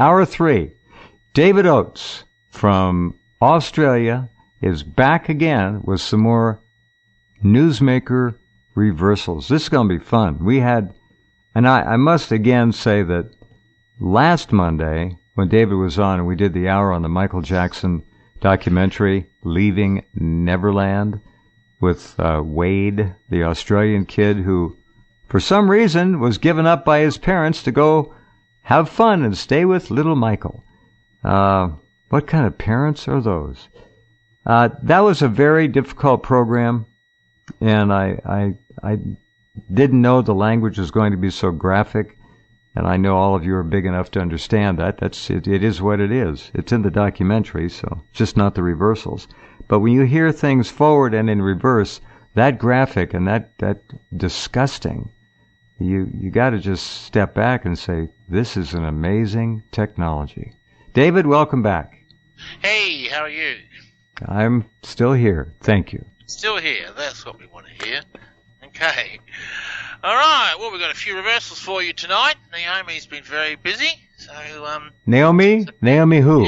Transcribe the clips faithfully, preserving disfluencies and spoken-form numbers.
Hour three. David Oates from Australia is back again with some more Newsmaker reversals. This is going to be fun. We had, and I, I must again say that last Monday, when David was on and we did the hour on the Michael Jackson documentary, Leaving Neverland, with uh, Wade, the Australian kid who, for some reason, was given up by his parents to go have fun and stay with little Michael. Uh, what kind of parents are those? Uh, that was a very difficult program, and I, I, I didn't know the language was going to be so graphic, and I know all of you are big enough to understand that. That's it, it is what it is. It's in the documentary, so it's just not the reversals. But when you hear things forward and in reverse, that graphic and that, that disgusting, you, you got to just step back and say, this is an amazing technology. David, welcome back. Hey, how are you? I'm still here. Thank you. Still here. That's what we want to hear. Okay. All right. Well, we've got a few reversals for you tonight. Naomi's been very busy, so um. Naomi? Naomi who?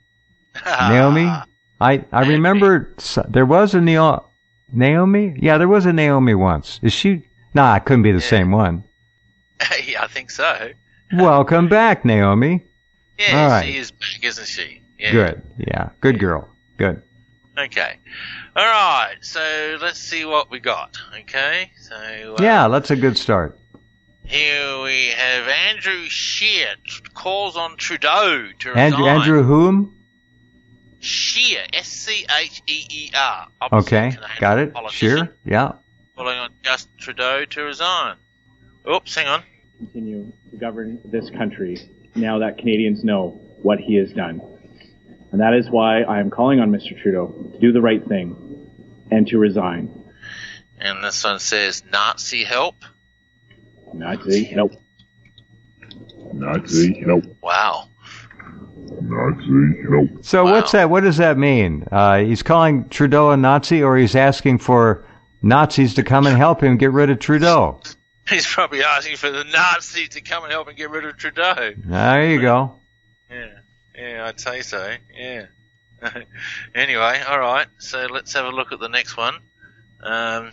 Naomi? I I Naomi. remember there was a Neo, Naomi. Yeah, there was a Naomi once. Is she? Nah, it couldn't be the Yeah. same one. Yeah, I think so. Welcome back, Naomi. Yeah, All right. she is back, isn't she? Yeah. Good. Yeah. Good girl. Good. Okay. All right. So let's see what we got. Okay. So uh, Yeah, that's a good start. here we have Andrew Scheer calls on Trudeau to resign. Andrew, Andrew whom? Scheer, S C H E E R. Okay, Canadian got it. politician, Sure. Yeah. calling on Justin Trudeau to resign. Oops, hang on. Continue to govern this country now that Canadians know what he has done. And that is why I am calling on Mister Trudeau to do the right thing and to resign. And this one says Nazi help. Nazi, nope. Nazi, nope. Wow. Nazi, nope. So Wow. what's that? What does that mean? Uh, he's calling Trudeau a Nazi, or he's asking for Nazis to come and help him get rid of Trudeau? He's probably asking for the Nazis to come and help and get rid of Trudeau. There you go. Yeah, yeah, I'd say so. Yeah. Anyway, all right. So let's have a look at the next one. Um,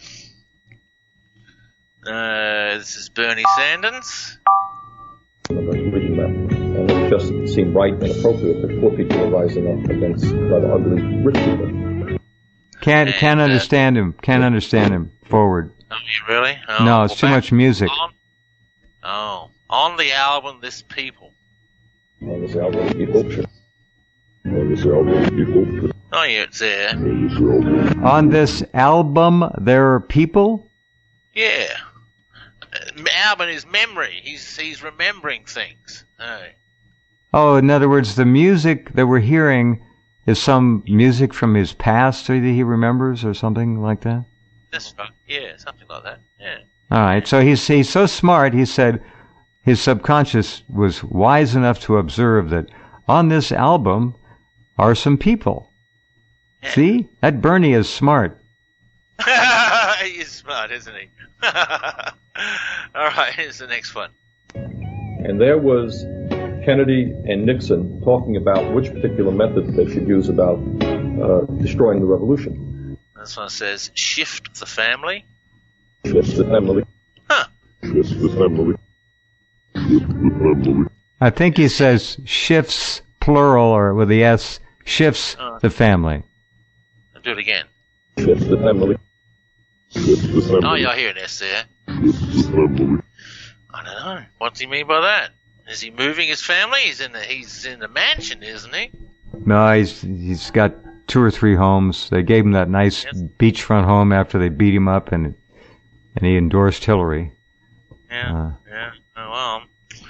uh, this is Bernie Sanders. I was reading that, and it just seemed right and appropriate that poor people are rising up against rather ugly rich people. Can't And, can't uh, understand him. Can't understand him. Forward. Oh, you really? Oh, No, it's well, too back much music. On, oh, on the album, This People. On this album, people. On this album, people. Oh, yeah, it's there. On this album. On this album, there are people. Yeah. Uh, album is memory. He's he's remembering things. Oh. Oh, in other words, the music that we're hearing is some music from his past that he remembers, or something like that. That's right. Yeah, something like that. Yeah. All right. So he's he's so smart. He said his subconscious was wise enough to observe that on this album are some people. Yeah. See, that Bernie is smart. He's smart, isn't he? All right, here's the next one. And there was Kennedy and Nixon talking about which particular method they should use about uh, destroying the revolution. This one says, shift the family. Shift the family. Huh. Shift the family. Shift the family. I think he says shifts plural or with the S shifts Uh. the family. I'll do it again. Shift the family. Shift the family. Oh, yeah, I hear an S there. Shift the family. I don't know. What's he mean by that? Is he moving his family? He's in the he's in the mansion, isn't he? No, he's he's got two or three homes. They gave him that nice Yes. beachfront home after they beat him up, and and he endorsed Hillary. Yeah. Uh. Yeah. Oh well.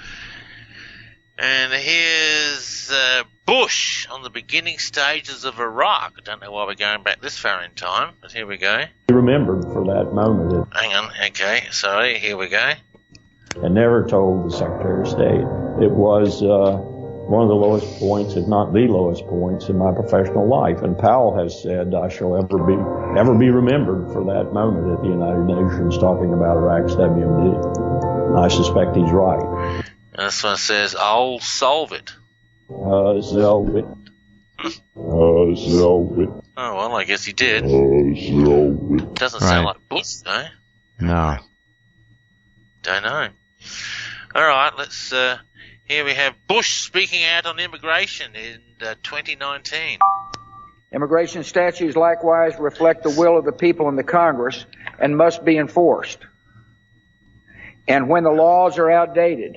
And here's uh, Bush on the beginning stages of Iraq. I don't know why we're going back this far in time, but here we go. He remembered for that moment Hang on. Okay. Sorry. Here we go. and never told the Secretary of State. It was uh, one of the lowest points, if not the lowest points, in my professional life. And Powell has said I shall ever be ever be remembered for that moment at the United Nations talking about Iraq's W M D. I suspect he's right. And this one says, I'll solve it. Uh, Zelwyn. Uh, Zelwyn. Oh, well, I guess he did. Uh, Zelwyn. Doesn't Right. sound like Bush, though. No. Don't know. All right, let's. Uh, here we have Bush speaking out on immigration in uh, twenty nineteen. Immigration statutes likewise reflect the will of the people in the Congress and must be enforced. And when the laws are outdated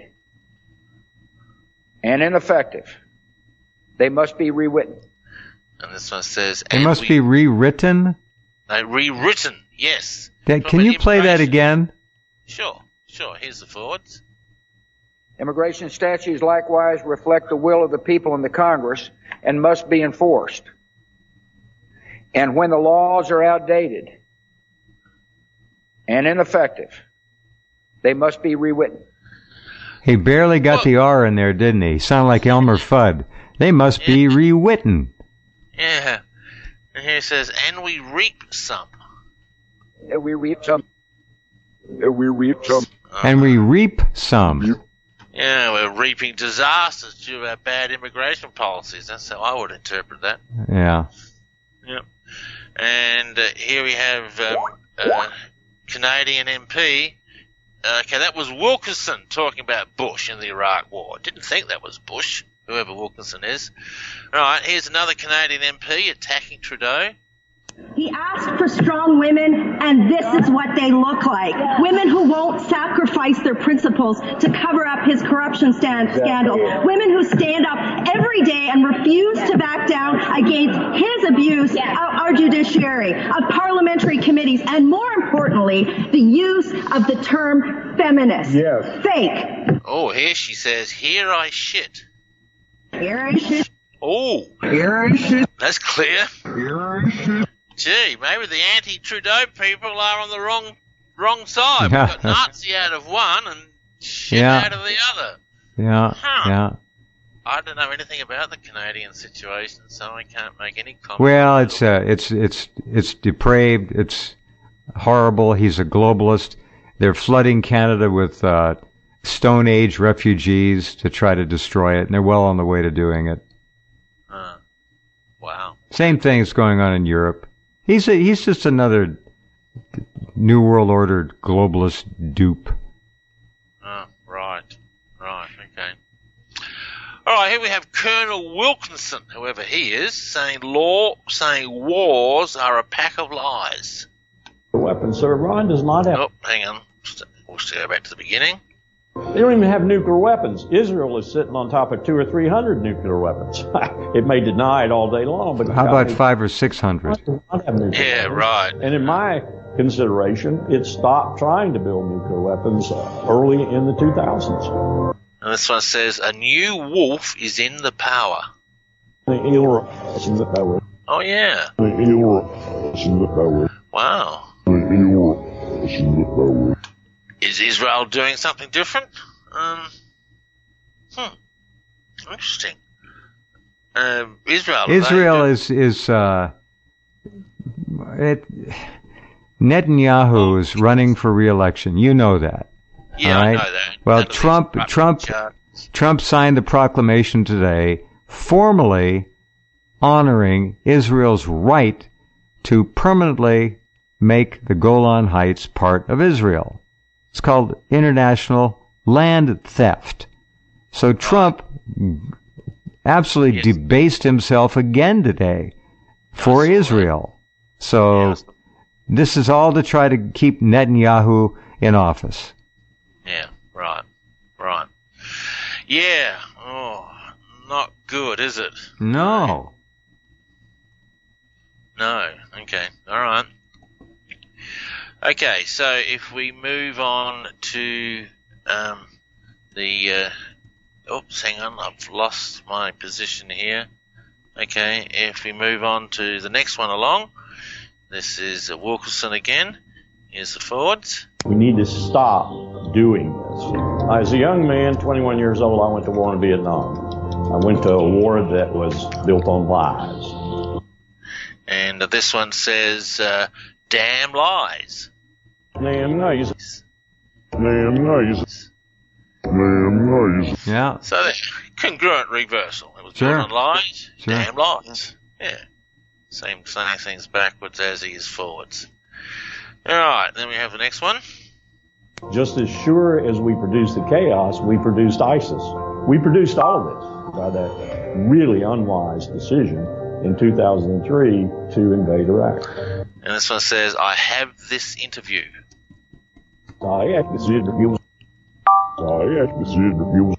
and ineffective, they must be rewritten. And this one says, It and must we, be rewritten. No, rewritten, yes. That, From can an you play that immigration- again? Sure, sure. Here's the forwards. Immigration statutes likewise reflect the will of the people in the Congress and must be enforced. And when the laws are outdated and ineffective, they must be rewritten. He barely got the R in there, didn't he? Sound like Elmer Fudd. They must be rewritten. Yeah. And here it says, and we reap some. And we reap some. And we reap some. And we reap some. Yeah, we're reaping disasters due to our bad immigration policies. That's how I would interpret that. Yeah. Yep. And uh, here we have um, uh, Canadian M P. Uh, okay, that was Wilkinson talking about Bush in the Iraq War. Didn't think that was Bush, whoever Wilkinson is. All right, here's another Canadian M P attacking Trudeau. He asked for strong women, and this is what they look like. Women who won't sacrifice their principles to cover up his corruption stand- scandal. Women who stand up every day and refuse to back down against his abuse of our judiciary, of parliamentary committees, and more importantly, the use of the term feminist. Yes. Fake. Oh, here she says, here I shit. Here I shit. Oh, Here I shit. that's clear. Here I shit. Gee, maybe the anti-Trudeau people are on the wrong wrong side. We've got Nazi out of one and shit Yeah. out of the other. Yeah. Huh. Yeah. I don't know anything about the Canadian situation, so I can't make any comment. Well, it's uh, it's it's it's depraved. It's horrible. He's a globalist. They're flooding Canada with uh, Stone Age refugees to try to destroy it, and they're well on the way to doing it. Uh, wow. Same thing is going on in Europe. He's a, he's just another New World Order globalist dupe. Oh, right. Right, okay. All right, here we have Colonel Wilkinson, whoever he is, saying law, saying wars are a pack of lies. Weapons, sir. Iran does not have. Oh, hang on. We'll still go back to the beginning. They don't even have nuclear weapons. Israel is sitting on top of two or three hundred nuclear weapons. It may deny it all day long, but How about five or six hundred? does not have nuclear Yeah, weapons. right. And in my consideration, it stopped trying to build nuclear weapons early in the two thousands. And this one says, a new wolf is in the power. Oh, yeah. Wow. Is Israel doing something different? Um, hmm. Interesting. Um, Israel. Israel they, is is uh, it. Netanyahu is running for re-election. You know that. Yeah, all right? I know that. Well, None of these Trump are Trump charts. Trump signed the proclamation today, formally honoring Israel's right to permanently make the Golan Heights part of Israel. It's called international land theft. So Trump absolutely Yes. debased himself again today for Absolutely. Israel. So Yes. this is all to try to keep Netanyahu in office. Yeah, right, right. Yeah, oh, not good, is it? No. No, okay, all right. Okay, so if we move on to um, the... Uh, oops, hang on, I've lost my position here. Okay, if we move on to the next one along, this is uh, Wilkinson again. Here's the forwards. We need to stop doing this. As a young man, twenty-one years old, I went to war in Vietnam. I went to a war that was built on lies. And uh, this one says, uh, damn lies. Damn nice. Damn nice. Damn Yeah. So the congruent reversal. It was Sure. built on lies, Sure. damn lies. Yeah. Same saying things backwards as he is forwards. All right, then we have the next one. Just as sure as we produced the chaos, we produced ISIS. We produced all of this by that really unwise decision in two thousand three to invade Iraq. And this one says, I have this interview. I had this interview. I had this interview.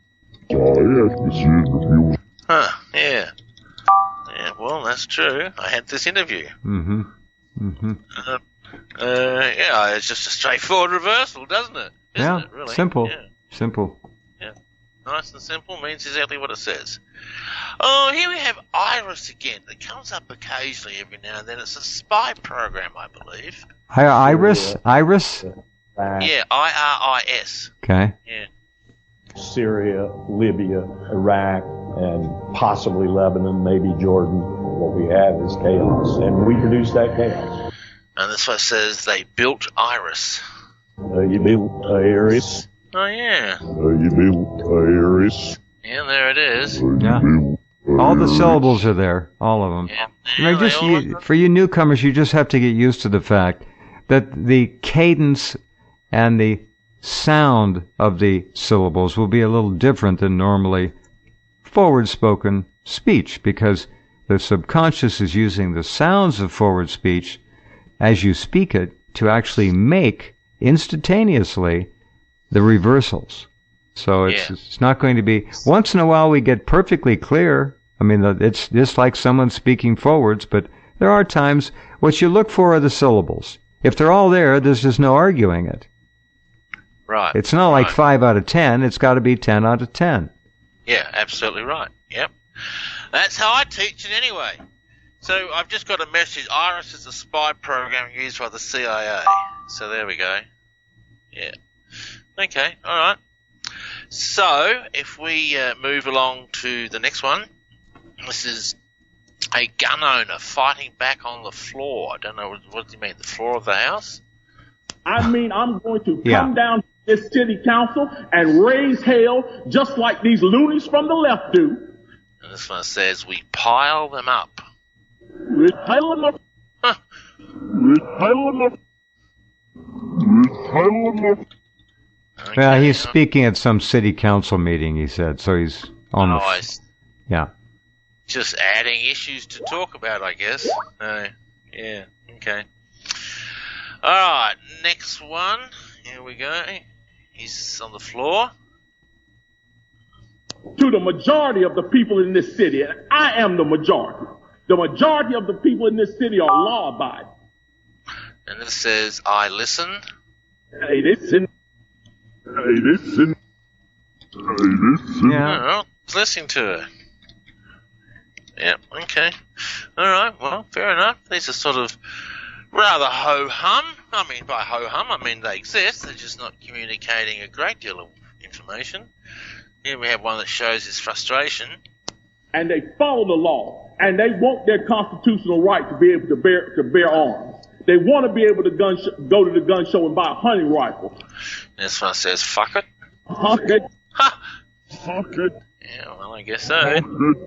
I had this interview. Huh, yeah. Yeah, well, that's true. I had this interview. Mm-hmm. Mm-hmm. Uh, uh, yeah, it's just a straightforward reversal, doesn't it? Isn't Yeah, it, really? simple. Yeah. Simple. Yeah. Nice and simple means exactly what it says. Oh, here we have IRIS again. It comes up occasionally every now and then. It's a spy program, I believe. Hi, Iris? Iris? Iraq, Yeah, I R I S. Okay. Yeah. Syria, Libya, Iraq, and possibly Lebanon, maybe Jordan. What we have is chaos, and we produce that chaos. And this one says they built IRIS. Uh, you built Iris. Oh, yeah. Uh, you built Iris. Yeah, there it is. Uh, you Yeah. built All the Iris. syllables are there. All of them. Yeah, I mean, they just all you, look- for you newcomers, you just have to get used to the fact that the cadence and the sound of the syllables will be a little different than normally forward-spoken speech, because the subconscious is using the sounds of forward speech as you speak it to actually make instantaneously the reversals. So it's, Yeah. it's not going to be, once in a while we get perfectly clear. I mean, it's just like someone speaking forwards, but there are times what you look for are the syllables. If they're all there, there's just no arguing it. Right. It's not like right. five out of ten. It's got to be ten out of ten. Yeah, absolutely right. Yep. That's how I teach it anyway. So I've just got a message. IRIS is a spy program used by the C I A. So there we go. Yeah. Okay, all right. So if we uh, move along to the next one, this is a gun owner fighting back on the floor. I don't know, what, what do you mean, the floor of the house? I mean, I'm going to Yeah. come down to this city council and raise hell just like these loonies from the left do. And this one says, we pile them up. Pile them up. Huh. Pile them up. Pile them up. Okay. Yeah, he's speaking at some city council meeting, he said. So he's on Oh, the. I F- s- yeah. just adding issues to talk about, I guess. Uh, yeah, okay. All right, next one. Here we go. He's on the floor. To the majority of the people in this city, and I am the majority. The majority of the people in this city are law-abiding. And this says, I listen. Hey, listen. Hey, listen. Hey, listen. Yeah. Oh, I was listening to it. Yeah, okay. All right, well, fair enough. These are sort of rather ho-hum. I mean, by ho-hum, I mean they exist. They're just not communicating a great deal of information. Here we have one that shows his frustration. And they follow the law, and they want their constitutional right to be able to bear to bear arms. They want to be able to gun sh- go to the gun show and buy a hunting rifle. And this one says, fuck it. Huh? They- Ha! Fuck it. Yeah, well, I guess so. Fuck it.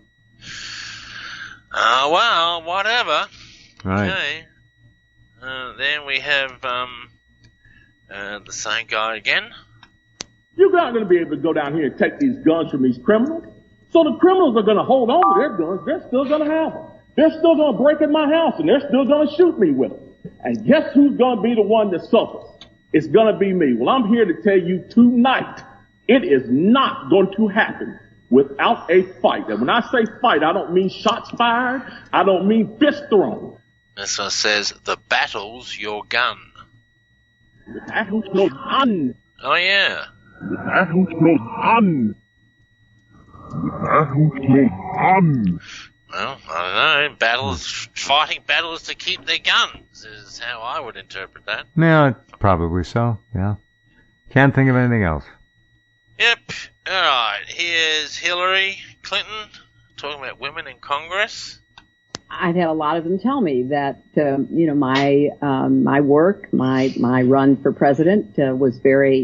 Uh, well, whatever. Right. Okay. Uh, then we have um, uh, the same guy again. You're not going to be able to go down here and take these guns from these criminals. So the criminals are going to hold on to their guns. They're still going to have them. They're still going to break in my house, and they're still going to shoot me with them. And guess who's going to be the one that suffers? It's going to be me. Well, I'm here to tell you tonight, it is not going to happen without a fight. And when I say fight, I don't mean shots fired. I don't mean fist thrown. This one says, the battle's your gun. The battle's no gun. Oh, yeah. The battle's not done. The battle's not done. Well, I don't know. Battles, fighting battles to keep their guns is how I would interpret that. Yeah, probably so. Yeah. Can't think of anything else. Yep. All right. Here's Hillary Clinton talking about women in Congress. I've had a lot of them tell me that, um, you know, my um, my work, my my run for president uh, was very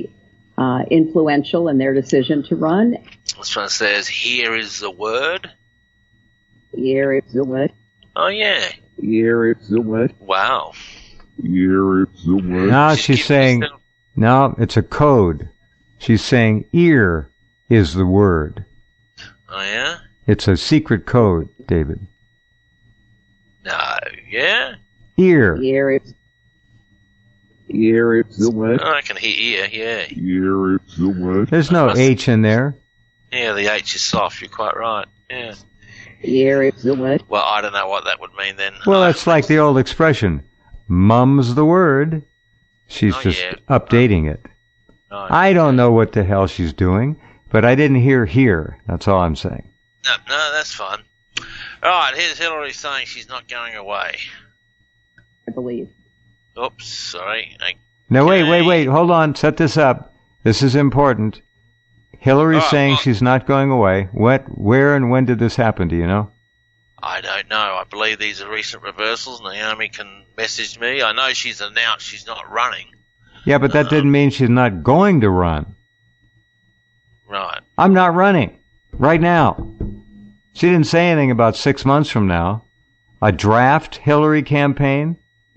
uh, influential in their decision to run. This one says, here is the word. Here is the word. Oh, yeah. Here is the word. Wow. Here is the word. Now she's saying, no, it's a code. She's saying ear is the word. Oh, yeah? It's a secret code, David. No, yeah? Ear. Ear is. Ear is the word. Oh, I can hear ear, yeah. Here is the word. There's no H in there. Yeah, the H is soft, you're quite right. Yeah. Ear is the word. Well, I don't know what that would mean then. Well, that's like the old expression, mum's the word. She's Oh, just yeah. updating it. Right. I don't know what the hell she's doing, but I didn't hear here. That's all I'm saying. No, no, that's fine. All right, here's Hillary saying she's not going away. I believe. Oops, sorry. I, No, wait, wait, wait. Hold on. Set this up. This is important. Hillary's Oh, saying well- she's not going away. What, where and when did this happen? Do you know? I don't know. I believe these are recent reversals. Naomi can message me. I know she's announced she's not running. Yeah, but that didn't mean she's not going to run. Right. I'm not running right now. She didn't say anything about six months from now. A draft Hillary campaign?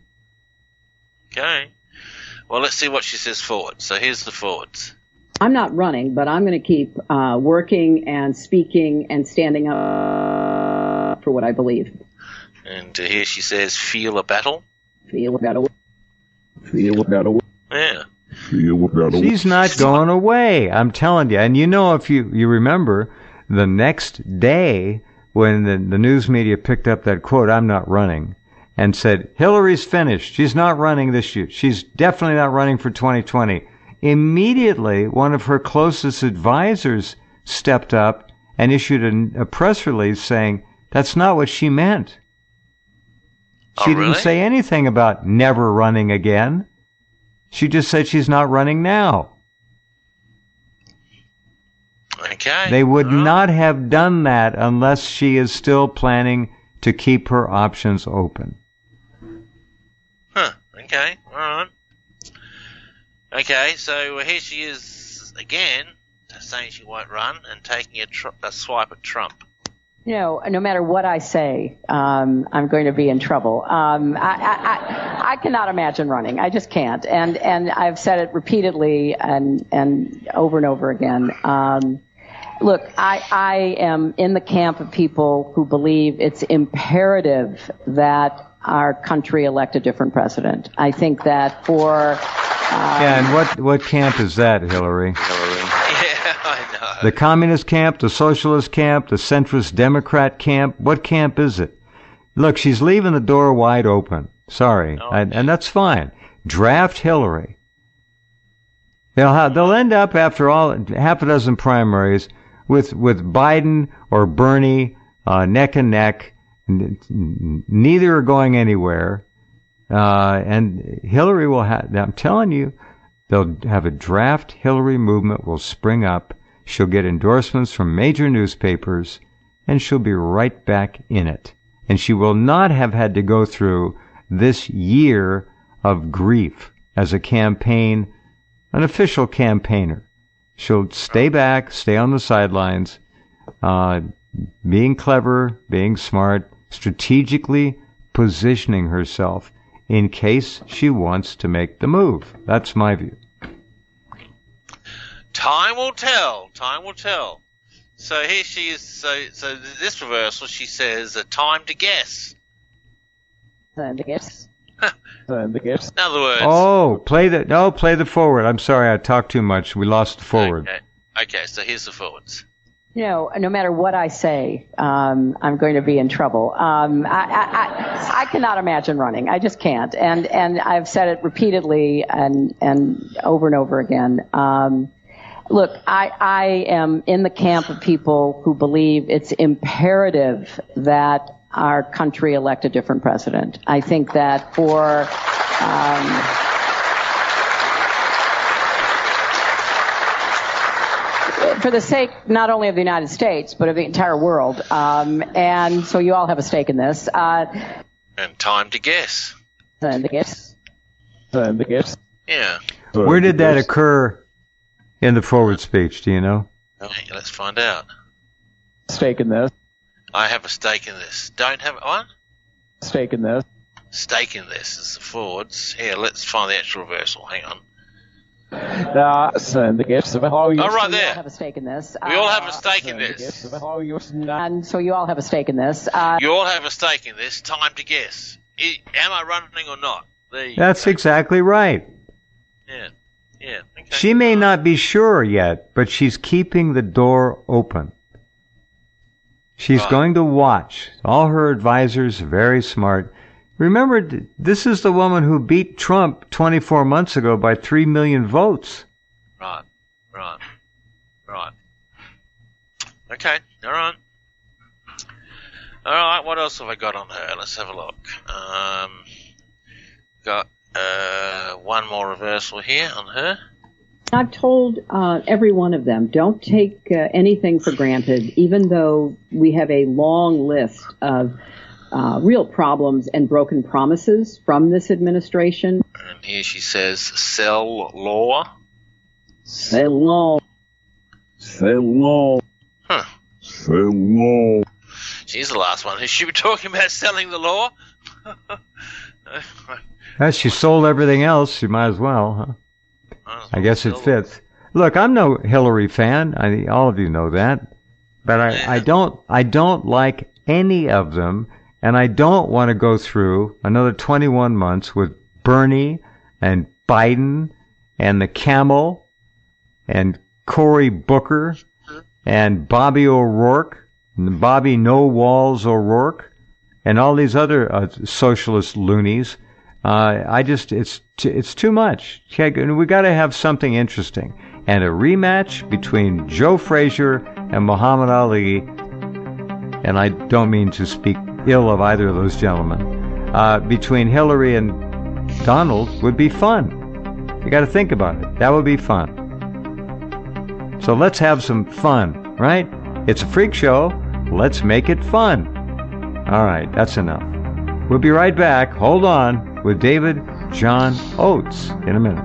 Okay. Well, let's see what she says forward. So here's the forwards. I'm not running, but I'm going to keep uh, working and speaking and standing up for what I believe. And uh, here she says, feel a battle. Feel about a Feel about a Yeah. Feel about a She's not going away. I'm telling you. And you know, if you, you remember, the next day when the, the news media picked up that quote, I'm not running, and said, Hillary's finished. She's not running this year. She's definitely not running for twenty twenty. Immediately, one of her closest advisors stepped up and issued a, a press release saying that's not what she meant. She Oh, didn't really? say anything about never running again. She just said she's not running now. Okay. They would All right. not have done that unless she is still planning to keep her options open. Huh. Okay. All right. Okay, so here she is again, saying she won't run and taking a, tr- a swipe at Trump. You know, no matter what I say, um, I'm going to be in trouble. Um, I, I, I, I cannot imagine running. I just can't. And, and I've said it repeatedly and, and over and over again. Um, look, I, I am in the camp of people who believe it's imperative that our country elect a different president. I think that for... Um, Yeah, and what, what camp is that, Hillary? Yeah, I know. The communist camp, the socialist camp, the centrist Democrat camp? What camp is it? Look, she's leaving the door wide open. Sorry. Oh. And, and that's fine. Draft Hillary. They'll have, they'll end up, after all, half a dozen primaries with, with Biden or Bernie, uh, neck and neck. Neither are going anywhere. Uh, and Hillary will have, I'm telling you, they'll have a draft Hillary movement will spring up. She'll get endorsements from major newspapers, and she'll be right back in it. And she will not have had to go through this year of grief as a campaign, an official campaigner. She'll stay back, stay on the sidelines, uh, being clever, being smart, strategically positioning herself in case she wants to make the move. That's my view. Time will tell. Time will tell. So here she is. So, so this reversal, she says, a time to guess. and I guess. And I guess. In other words. Oh, play the no, play the forward. I'm sorry, I talked too much. We lost the forward. Okay. Okay, so here's the forwards. You know, no matter what I say, um, I'm going to be in trouble. Um, I, I, I, I cannot imagine running. I just can't. And, and I've said it repeatedly and, and over and over again. Um, look, I, I am in the camp of people who believe it's imperative that our country elect a different president. I think that for, um, for the sake not only of the United States, but of the entire world. Um, and so you all have a stake in this. Uh, And time to guess. and I guess. And I guess. Yeah. Where did that occur, in the forward speech? Do you know? Okay, let's find out. Stake in this. I have a stake in this. Don't have one? Stake in this. Stake in this is the forwards. Here, let's find the actual reversal. Hang on. Uh, send the gifts of all you. Oh, right We there. all have a stake in this. We all have Uh, a stake in Send the this. gifts of all you. And so you all have a stake in this. Uh, You all have a stake in this. Time to guess. I, am I running or not? There you That's go. exactly right. Yeah. Yeah. Okay. She may not be sure yet, but she's keeping the door open. She's Right. going to watch. All her advisors are very smart. Remember, this is the woman who beat Trump twenty-four months ago by three million votes. Right. Right. Right. Okay. All right. All right. What else have I got on her? Let's have a look. Um, got uh, one more reversal here on her. I've told uh, every one of them, don't take uh, anything for granted, even though we have a long list of uh, real problems and broken promises from this administration. And here she says, sell law. Sell law. Sell law. Huh. Sell law. She's the last one. Is she talking about selling the law? As she sold everything else, she might as well, huh? I guess it fits. Look, I'm no Hillary fan. I, all of you know that. But I, I don't, I don't like any of them, and I don't want to go through another twenty-one months with Bernie and Biden and the Camel and Cory Booker and Bobby O'Rourke and Bobby No Walls O'Rourke and all these other uh, socialist loonies. Uh, I just, it's, t- it's too much. We got to have something interesting. And a rematch between Joe Frazier and Muhammad Ali, and I don't mean to speak ill of either of those gentlemen, uh, between Hillary and Donald would be fun. You got to think about it. That would be fun. So let's have some fun, right? It's a freak show. Let's make it fun. All right, that's enough. We'll be right back. Hold on. With David John Oates in a minute.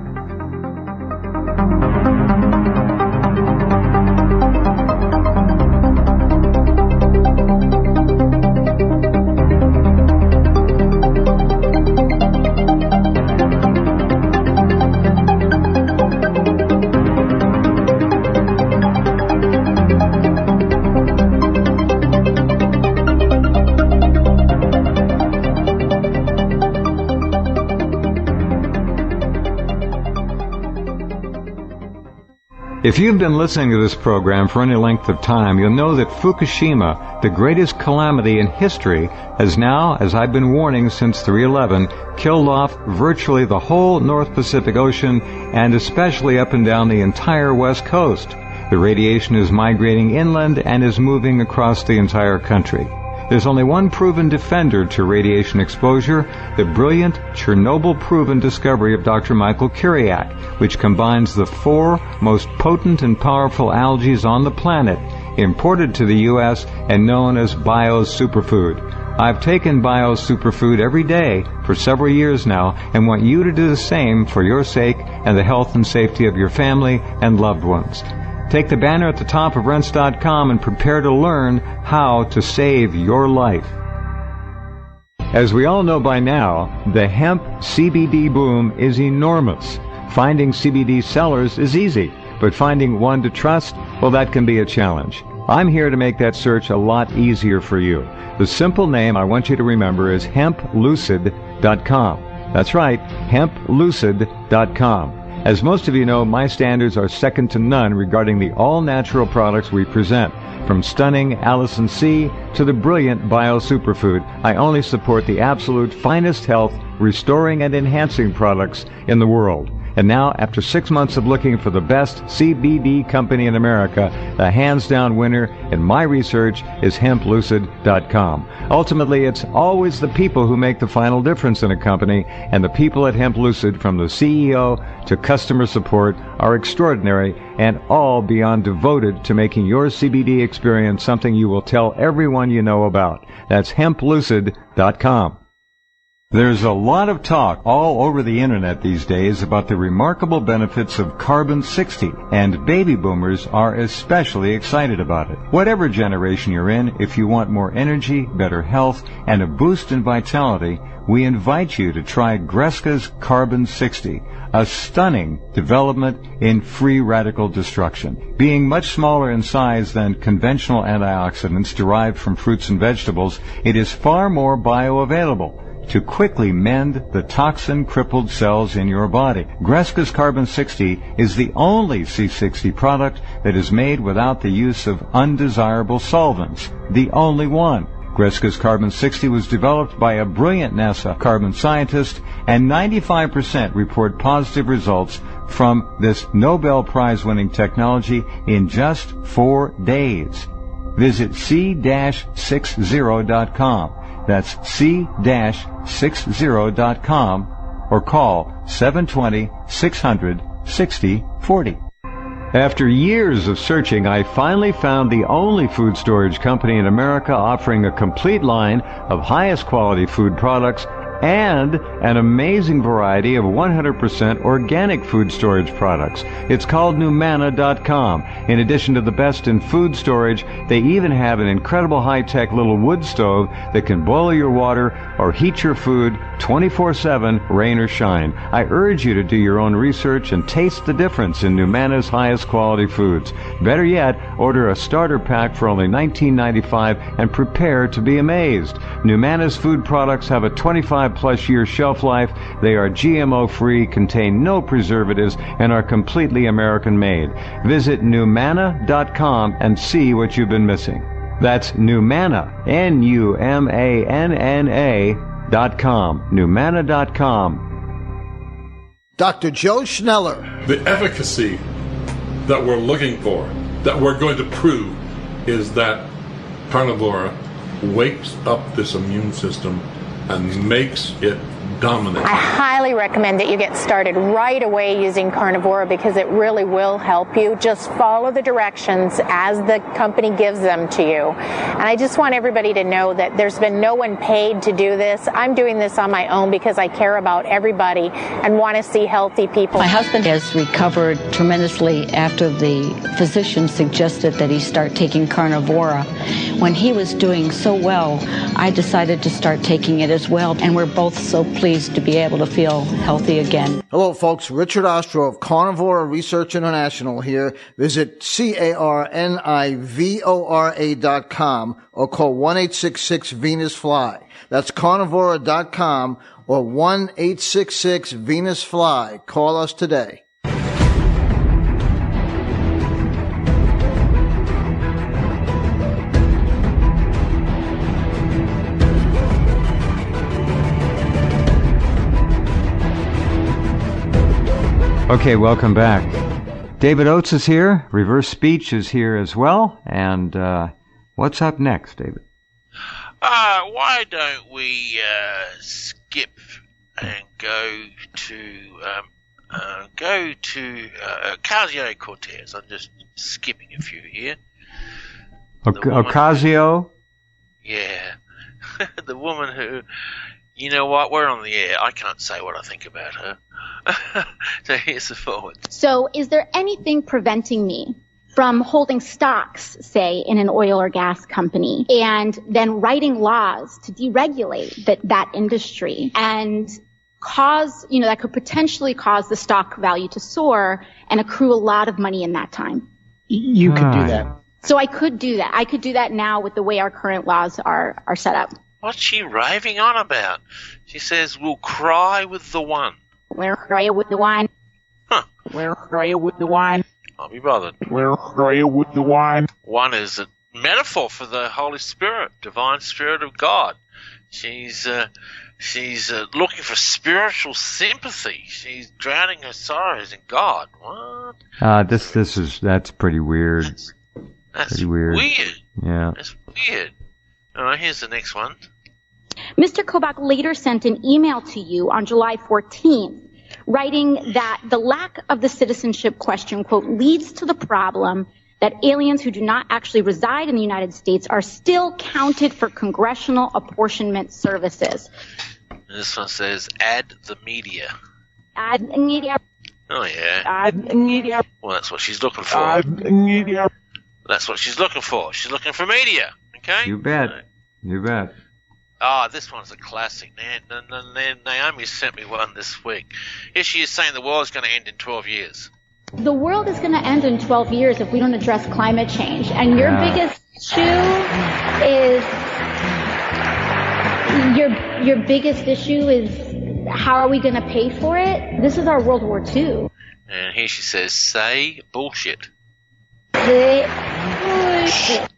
If you've been listening to this program for any length of time, you'll know that Fukushima, the greatest calamity in history, has now, as I've been warning since three eleven, killed off virtually the whole North Pacific Ocean and especially up and down the entire West Coast. The radiation is migrating inland and is moving across the entire country. There's only one proven defender to radiation exposure, the brilliant Chernobyl-proven discovery of Doctor Michael Kiriak, which combines the four most potent and powerful algae on the planet, imported to the U S and known as bio-superfood. I've taken bio-superfood every day for several years now and want you to do the same for your sake and the health and safety of your family and loved ones. Take the banner at the top of rense dot com and prepare to learn how to save your life. As we all know by now, the hemp C B D boom is enormous. Finding C B D sellers is easy, but finding one to trust, well, that can be a challenge. I'm here to make that search a lot easier for you. The simple name I want you to remember is hemp lucid dot com. That's right, hemp lucid dot com. As most of you know, my standards are second to none regarding the all-natural products we present. From stunning Allison C to the brilliant Bio Superfood, I only support the absolute finest health, restoring and enhancing products in the world. And now, after six months of looking for the best C B D company in America, the hands-down winner in my research is hemp lucid dot com. Ultimately, it's always the people who make the final difference in a company, and the people at Hemp Lucid, from the C E O to customer support, are extraordinary and all beyond devoted to making your C B D experience something you will tell everyone you know about. That's hemp lucid dot com. There's a lot of talk all over the internet these days about the remarkable benefits of carbon sixty, and baby boomers are especially excited about it. Whatever generation you're in, if you want more energy, better health, and a boost in vitality, we invite you to try Greska's Carbon sixty, a stunning development in free radical destruction. Being much smaller in size than conventional antioxidants derived from fruits and vegetables, it is far more bioavailable to quickly mend the toxin-crippled cells in your body. Greska's Carbon sixty is the only C sixty product that is made without the use of undesirable solvents. The only one. Greska's Carbon sixty was developed by a brilliant NASA carbon scientist, and ninety-five percent report positive results from this Nobel Prize-winning technology in just four days. Visit C sixty dot com. That's C sixty dot com or call seven two zero, six hundred, sixty forty. After years of searching, I finally found the only food storage company in America offering a complete line of highest quality food products and an amazing variety of one hundred percent organic food storage products. It's called Numana dot com. In addition to the best in food storage, they even have an incredible high-tech little wood stove that can boil your water or heat your food twenty-four seven, rain or shine. I urge you to do your own research and taste the difference in Numana's highest quality foods. Better yet, order a starter pack for only nineteen ninety-five and prepare to be amazed. Numana's food products have a twenty-five plus year shelf life. They are G M O free, contain no preservatives, and are completely American made. Visit Numana dot com and see what you've been missing. That's Numana, N U M A N N A dot com. Numana dot com. Doctor Joe Schneller. The efficacy that we're looking for, that we're going to prove, is that Carnivora wakes up this immune system and makes it dominant. I highly recommend that you get started right away using Carnivora because it really will help you. Just follow the directions as the company gives them to you. And I just want everybody to know that there's been no one paid to do this. I'm doing this on my own because I care about everybody and want to see healthy people. My husband has recovered tremendously after the physician suggested that he start taking Carnivora. When he was doing so well, I decided to start taking it as well, and we're both so pleased to be able to feel healthy again. Hello, folks. Richard Ostro of Carnivora Research International here. Visit C A R N I V O R A dot com or call one eight six six Venus Fly. That's Carnivora dot com or one eight six six Venus Fly. Call us today. Okay, welcome back. David Oates is here. Reverse Speech is here as well. And uh, what's up next, David? Uh, why don't we uh, skip and go to um, uh, go to uh, Ocasio-Cortez? I'm just skipping a few here. O- Ocasio? Yeah, the woman who. You know what? We're on the air. I can't say what I think about her. So here's the forward. So is there anything preventing me from holding stocks, say, in an oil or gas company, and then writing laws to deregulate that, that industry and cause, you know, that could potentially cause the stock value to soar and accrue a lot of money in that time? You could do that. So I could do that. I could do that now with the way our current laws are, are set up. What's she raving on about? She says, we'll cry with the one. We'll cry with the one. Huh. We'll cry with the one. I'll be bothered. We'll cry with the one. One is a metaphor for the Holy Spirit, divine Spirit of God. She's uh, she's uh, looking for spiritual sympathy. She's drowning her sorrows in God. What? Uh, this this is that's pretty weird. That's, that's pretty weird. weird. Yeah. That's weird. All right, here's the next one. Mister Kobach later sent an email to you on July fourteenth, writing that the lack of the citizenship question, quote, leads to the problem that aliens who do not actually reside in the United States are still counted for congressional apportionment services. And this one says, add the media. Add media. Oh, yeah. Add media. Well, that's what she's looking for. Add media. That's what she's looking for. She's looking for media. Okay? You bet. You bet. Ah, oh, this one's a classic. Na- Na- Na- Naomi sent me one this week. Here she is saying the world's going to end in twelve years. The world is going to end in twelve years if we don't address climate change. And your Yeah. biggest issue is your your biggest issue is how are we going to pay for it? This is our World War Two. And here she says, say bullshit. Bullshit.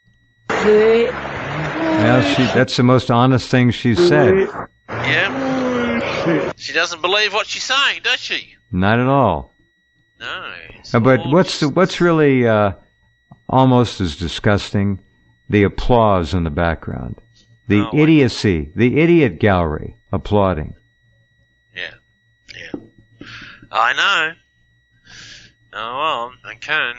Yeah, she, that's the most honest thing she's said. Yeah? She doesn't believe what she's saying, does she? Not at all. No. Uh, But what's the, what's really uh, almost as disgusting? The applause in the background. The Oh, idiocy. The idiot gallery applauding. Yeah. Yeah. I know. Oh, well, okay.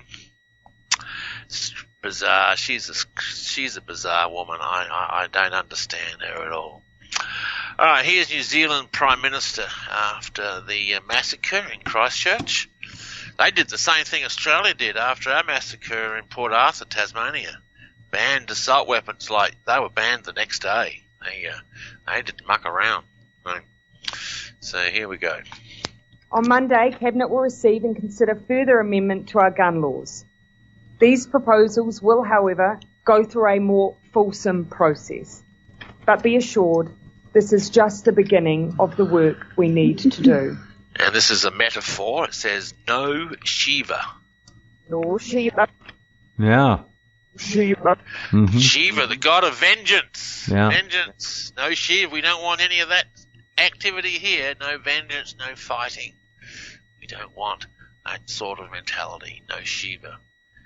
It's bizarre. She's a, she's a bizarre woman. I, I, I don't understand her at all. All right, here's New Zealand Prime Minister after the uh, massacre in Christchurch. They did the same thing Australia did after our massacre in Port Arthur, Tasmania. Banned assault weapons like they were banned the next day. They, uh, they didn't muck around. Right. So here we go. On Monday, Cabinet will receive and consider further amendment to our gun laws. These proposals will, however, go through a more fulsome process. But be assured, this is just the beginning of the work we need to do. And this is a metaphor. It says, no Shiva. No Shiva. Yeah. Shiva. Mm-hmm. Shiva, the god of vengeance. Yeah. Vengeance. No Shiva. We don't want any of that activity here. No vengeance, no fighting. We don't want that sort of mentality. No Shiva.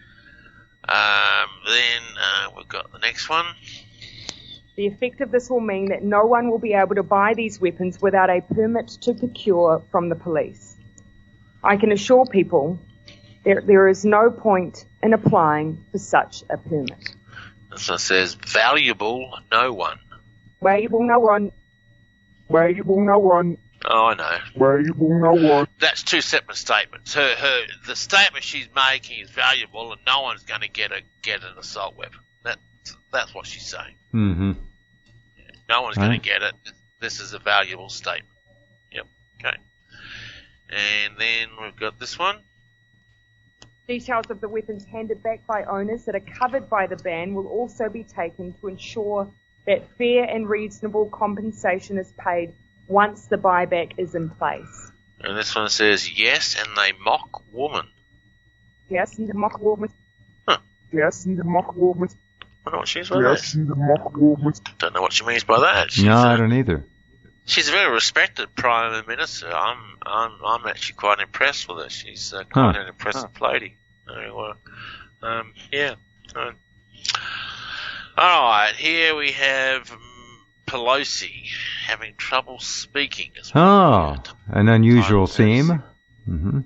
Um, then uh, we've got the next one. The effect of this will mean that no one will be able to buy these weapons without a permit to procure from the police. I can assure people that there is no point in applying for such a permit. So it says, valuable no one. Valuable no one. Valuable no one. Oh, I know. Valuable no one. That's two separate statements. Her, her, the statement she's making is valuable, and no one's going to get a get an assault weapon. That, that's what she's saying. Mm-hmm. No one's Right. going to get it. This is a valuable statement. Yep. Okay. And then we've got this one. Details of the weapons handed back by owners that are covered by the ban will also be taken to ensure that fair and reasonable compensation is paid once the buyback is in place. And this one says, yes, and they mock woman. Yes, and the mock woman. Huh. Yes, and the mock woman. I don't know what she means by Yes, that. and the mock woman. Don't know what she means by that. She's, No, uh, I don't either. she's a very respected Prime Minister. I'm I'm I'm actually quite impressed with her. She's uh, quite Huh. an impressive lady. Very well. Um, yeah. So, all right. Here we have um, Pelosi having trouble speaking. As well. Oh, an unusual theme. Mm-hmm.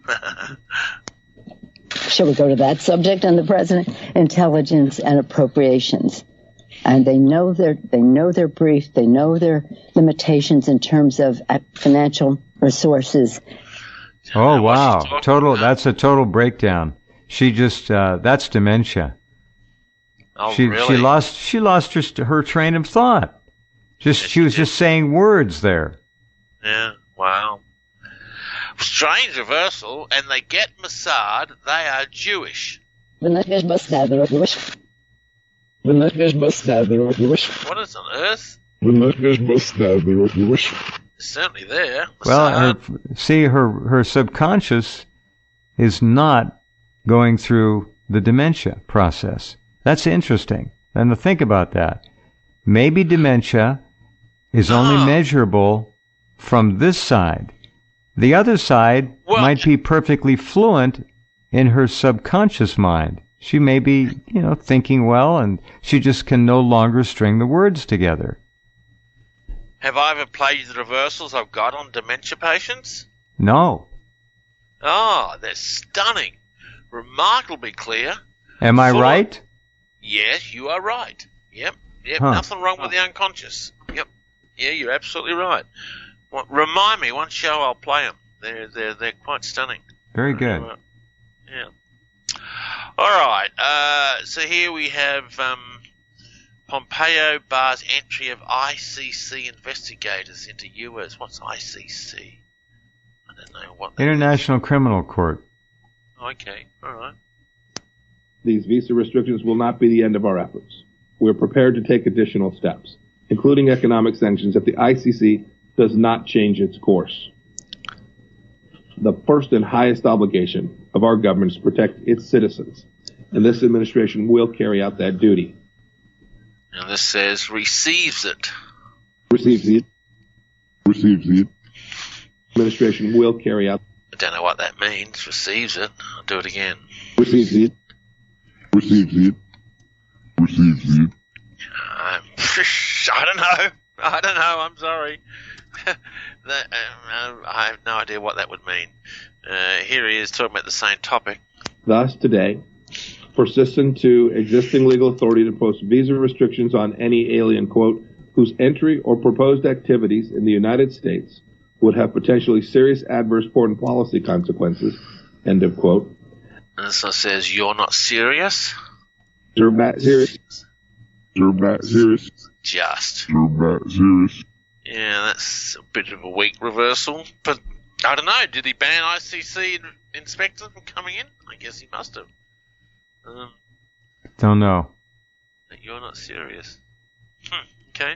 Shall we go to that subject on the president? Intelligence and appropriations. And they know their, they know their brief, they know their limitations in terms of uh, financial resources. Oh, wow. Total, that's a total breakdown. She just, uh, that's dementia. Oh, she, really? she lost, she lost her, her train of thought. Just, she was just saying words there. Yeah. Wow. Strange reversal, and they get Mossad. They are Jewish. What is on earth? It's certainly there. Well, her, see, her, her subconscious is not going through the dementia process. That's interesting. And to think about that. Maybe dementia is only measurable from this side. The other side might be perfectly fluent in her subconscious mind. She may be, you know, thinking well, and she just can no longer string the words together. Have I ever played you the reversals I've got on dementia patients? No. Oh, they're stunning. Remarkably clear. Am I Full of- right? Yes, you are right. Yep. Yep. Huh. Nothing wrong with the unconscious. Yep. Yeah, you're absolutely right. Well, remind me, one show I'll play them. They're, they're, they're quite stunning. Very good. Uh, yeah. All right. Uh, so here we have um, Pompeo bars entry of I C C investigators into U S. What's I C C? I don't know what that International Criminal Court. is. Okay. All right. These visa restrictions will not be the end of our efforts. We're prepared to take additional steps, including economic sanctions, if the I C C does not change its course. The first and highest obligation of our government is to protect its citizens, and this administration will carry out that duty. And this says receives it. Receives it. Receives it. Administration will carry out. I don't know what that means. Receives it. I'll do it again. Receives it. Receives it. Receives it. Um, I don't know. I don't know. I'm sorry. that, uh, I have no idea what that would mean. Uh, here he is talking about the same topic. Thus, today, persistent to existing legal authority to impose visa restrictions on any alien, quote, whose entry or proposed activities in the United States would have potentially serious adverse foreign policy consequences, end of quote. And this one says, you're not serious? You're not serious. You're not serious. Just. You're not serious. Yeah, that's a bit of a weak reversal. But, I don't know, did he ban I C C inspectors from coming in? I guess he must have. Um, Don't know. You're not serious. Hmm, okay.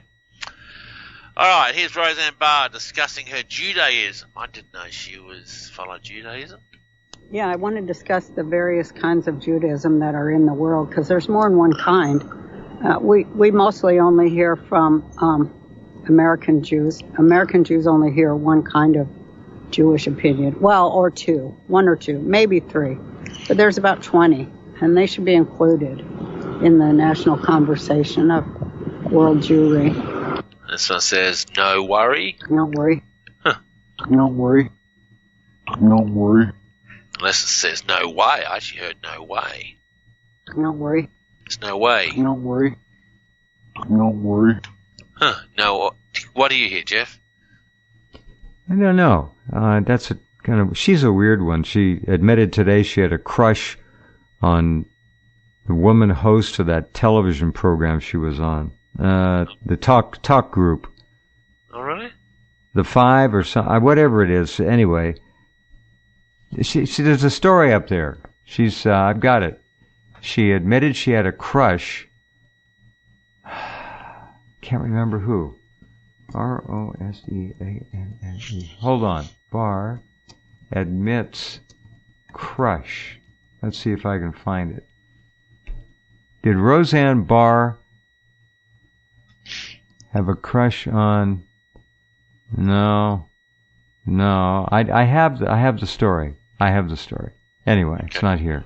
All right, here's Roseanne Barr discussing her Judaism. I didn't know she was followed Judaism. Yeah, I want to discuss the various kinds of Judaism that are in the world, because there's more than one kind. Uh, we, we mostly only hear from um, American Jews. American Jews only hear one kind of Jewish opinion. Well, or two. One or two. Maybe three. But there's about twenty, and they should be included in the national conversation of world Jewry. This one says, no worry. Don't worry. Huh. Don't worry. Don't worry. Unless it says no way. I actually heard no way. Don't worry. There's no way. Don't worry. Don't worry. Huh. No. What do you hear, Jeff? I don't know. Uh, that's a kind of. She's a weird one. She admitted today she had a crush on the woman host of that television program she was on, uh, the talk talk group. Oh, really? The Five or some, whatever it is. Anyway, she, she there's a story up there. She's. Uh, I've got it. She admitted she had a crush. Can't remember who. R O S E A N N E. Hold on. Barr admits crush. Let's see if I can find it. Did Roseanne Barr have a crush on? No. No. I, I have the, I have the story. I have the story. Anyway, it's not here.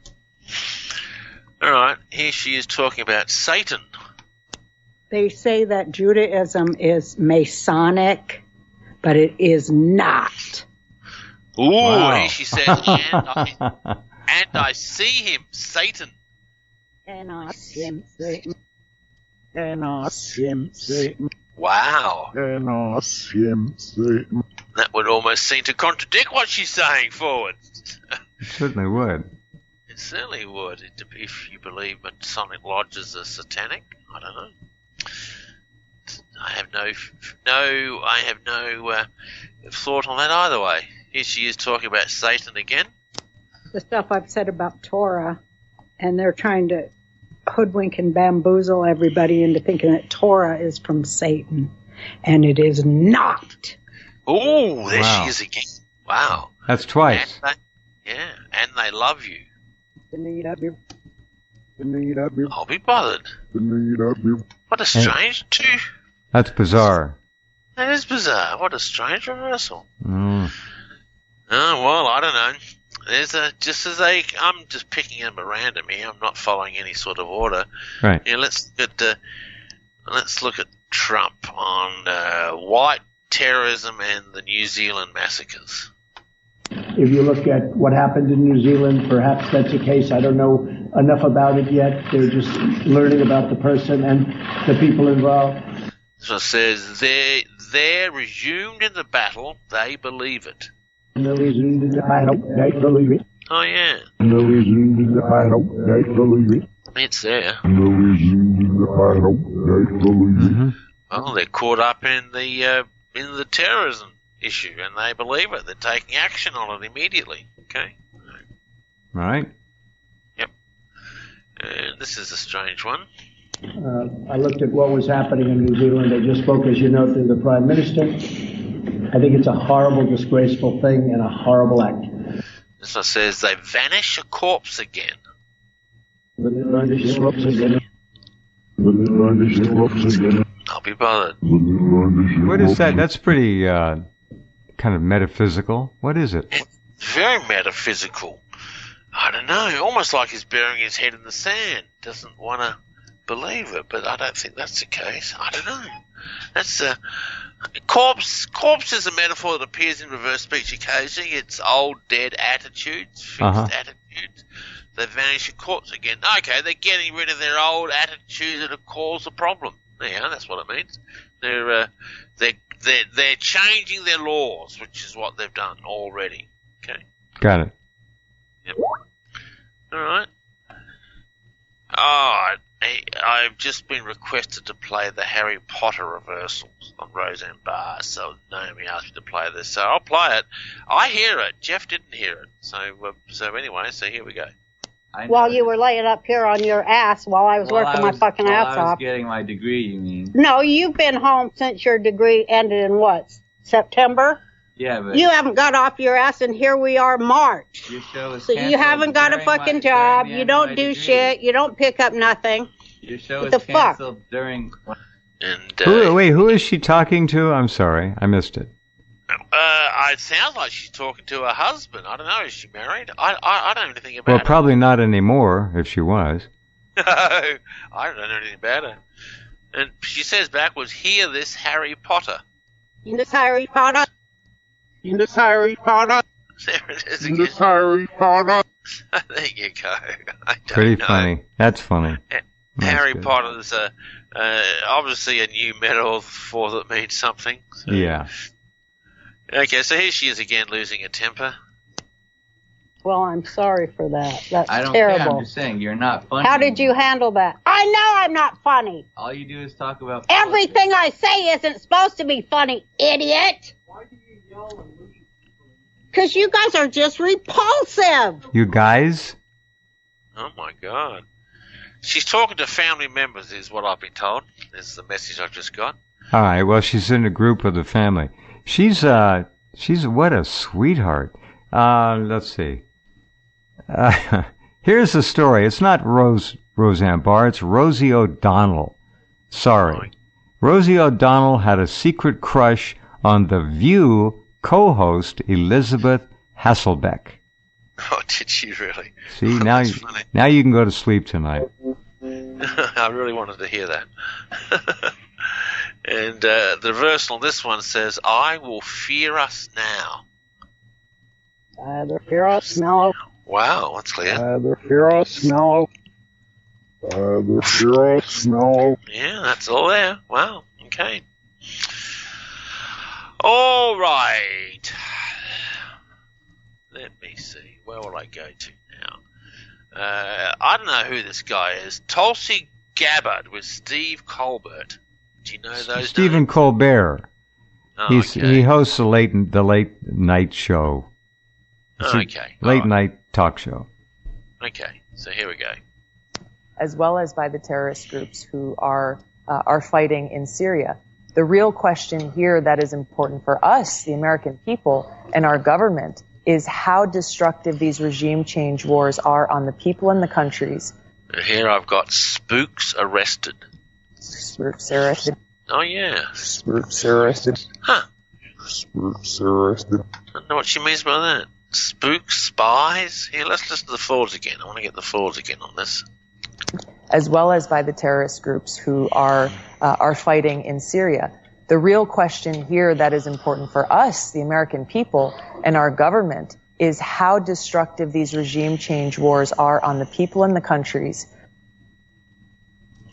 All right. Here she is talking about Satan. They say that Judaism is Masonic, but it is not. Ooh, Wow. here she says, and I, and I see him, Satan. And I see him, Satan. And I see him, Satan. Wow. And I see him, Satan. That would almost seem to contradict what she's saying forward. It certainly would. It certainly would, if you believe Masonic lodges are satanic. I don't know. I have no, no, I have no uh, thought on that either way. Here she is talking about Satan again. The stuff I've said about Torah, and they're trying to hoodwink and bamboozle everybody into thinking that Torah is from Satan, and it is not. Oh, there Wow. she is again. Wow. That's twice. And they, yeah, and they love you. I'll be bothered. What a strange two. That's bizarre. That is bizarre. What a strange reversal. Mm. Oh, well, I don't know. There's a, just as a, I'm just picking them at random here. I'm not following any sort of order. Right. Yeah, let's look at, uh, let's look at Trump on uh, white terrorism and the New Zealand massacres. If you look at what happened in New Zealand, perhaps that's the case. I don't know enough about it yet. They're just learning about the person and the people involved. So it says, they're, they're resumed in the battle, they believe it. They're resumed in the battle, they believe it. Oh, yeah. They're resumed in the battle, they believe it. It's there. They're resumed in the battle, they believe it. Well, they're caught up in the uh, in the terrorism issue, and they believe it. They're taking action on it immediately. Okay. Right. Yep. And this is a strange one. Uh, I looked at what was happening in New Zealand. They just spoke, as you know, to the Prime Minister. I think it's a horrible, disgraceful thing and a horrible act. This one says they vanish a corpse again. But they vanish a corpse again. But they vanish a corpse again. I'll be bothered. What is that? That's pretty uh, kind of metaphysical. What is it? It's very metaphysical. I don't know. Almost like he's burying his head in the sand. Doesn't want to believe it, but I don't think that's the case. I don't know. That's a corpse. Corpse is a metaphor that appears in reverse speech occasionally. It's old, dead attitudes, fixed Uh-huh. attitudes. They vanish a corpse again. Okay, they're getting rid of their old attitudes that have caused the problem. Yeah, that's what it means. They're uh, they're they're they're changing their laws, which is what they've done already. Okay. Got it. Yep. All right. Oh, I, I've just been requested to play the Harry Potter reversals on Roseanne Barr, so Naomi asked me to play this, so I'll play it. I hear it. Jeff didn't hear it, so uh, so anyway, so here we go. While you were laying up here on your ass while I was While working I was, my fucking while ass I was off. getting my degree, you mean? No, you've been home since your degree ended in what? September? Yeah, but You haven't got off your ass, and here we are, March. your show is So you canceled haven't got a during my- fucking job. during the You end of don't my do degree. shit. You don't pick up nothing. Your show What is the fuck? canceled during. And Who, wait, who is she talking to? I'm sorry, I missed it. Uh, it sounds like she's talking to her husband. I don't know. Is she married? I I, I don't know anything about Well, probably not anymore, if she was. her. I don't know anything about her. And she says backwards, hear this Harry Potter. In this Harry Potter. In this Harry Potter. There it is In again. this Harry Potter. There you go. I don't Pretty know. funny. That's funny. That's Harry good. Potter's uh, uh, obviously a new metaphor that means something. So. Yeah. Okay, so here she is again losing her temper. Well, I'm sorry for that. That's I don't care. terrible. I'm just saying you're not funny. How did you handle that? I know I'm not funny. All you do is talk about. Everything I say isn't supposed to be funny, idiot. Why do you yell and lose? Because you guys are just repulsive. You guys? Oh my God. She's talking to family members, is what I've been told. This is the message I've just got. All right. Well, she's in a group of the family. She's uh, she's what a sweetheart. Uh, let's see. Uh, here's the story. It's not Rose Roseanne Barr. It's Rosie O'Donnell. Sorry, Rosie O'Donnell had a secret crush on The View co-host Elizabeth Hasselbeck. Oh, did she really? See, now you, now you can go to sleep tonight. I really wanted to hear that. And uh, the reversal on this one says, I will fear us now. Either fear us now. Wow, that's clear. Either fear us now. Either fear us now. Yeah, that's all there. Wow, okay. All right. Let me see. Where will I go to now? Uh, I don't know who this guy is. Tulsi Gabbard with Steve Colbert. Do you know those Stephen names? Colbert. Oh, He's, okay. He hosts the late the late night show. It's a Okay. Late night talk show. Okay, so here we go. As well as by the terrorist groups who are uh, are fighting in Syria. The real question here that is important for us, the American people, and our government, is how destructive these regime change wars are on the people and the countries. And here I've got spooks arrested. Spooks arrested. Oh, yeah. Spooks arrested. Huh. Spooks arrested. I don't know what she means by that. Spooks, spies? Here, let's listen to the forwards again. I want to get the forwards again on this. As well as by the terrorist groups who are uh, are fighting in Syria. The real question here that is important for us, the American people, and our government, is how destructive these regime change wars are on the people and the countries.